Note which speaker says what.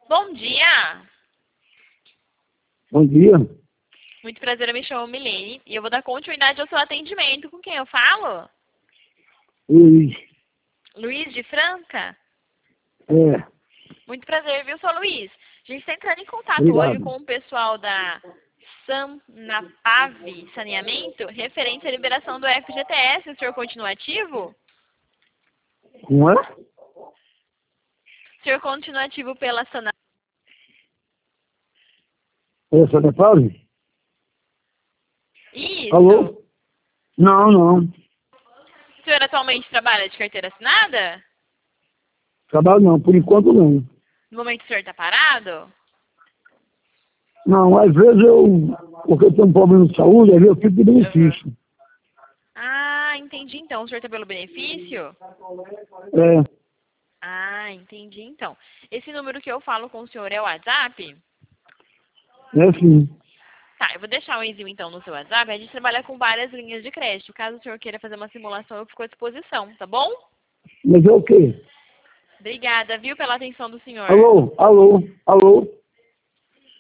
Speaker 1: Bom dia!
Speaker 2: Bom dia.
Speaker 1: Muito prazer, eu me chamo Milene e eu vou dar continuidade ao seu atendimento. Com quem eu falo?
Speaker 2: Luiz.
Speaker 1: Luiz de Franca?
Speaker 2: É,
Speaker 1: Muito prazer, viu, seu Luiz? A gente está entrando em contato hoje
Speaker 2: obrigado.
Speaker 1: com o pessoal da Sanapave Saneamento, referente à liberação do FGTS. O senhor continua ativo?
Speaker 2: Não é?
Speaker 1: O senhor continua ativo pela Sanapave?
Speaker 2: É Santa Paulo?
Speaker 1: Isso.
Speaker 2: Alô? Não, não.
Speaker 1: O senhor atualmente trabalha de carteira assinada?
Speaker 2: Trabalho não, por enquanto não.
Speaker 1: No momento o senhor está parado?
Speaker 2: Não, às vezes porque eu tenho um problema de saúde, às vezes eu fico de benefício.
Speaker 1: Ah, entendi então. O senhor está pelo benefício?
Speaker 2: É,
Speaker 1: Ah, entendi então. Esse número que eu falo com o senhor é o WhatsApp?
Speaker 2: é sim.
Speaker 1: Tá, eu vou deixar o envio então no seu WhatsApp. A gente trabalha com várias linhas de crédito. Caso o senhor queira fazer uma simulação, eu fico à disposição, tá bom?
Speaker 2: Mas é o quê?
Speaker 1: Obrigada, viu, pela atenção do senhor.
Speaker 2: Alô? Alô? Alô?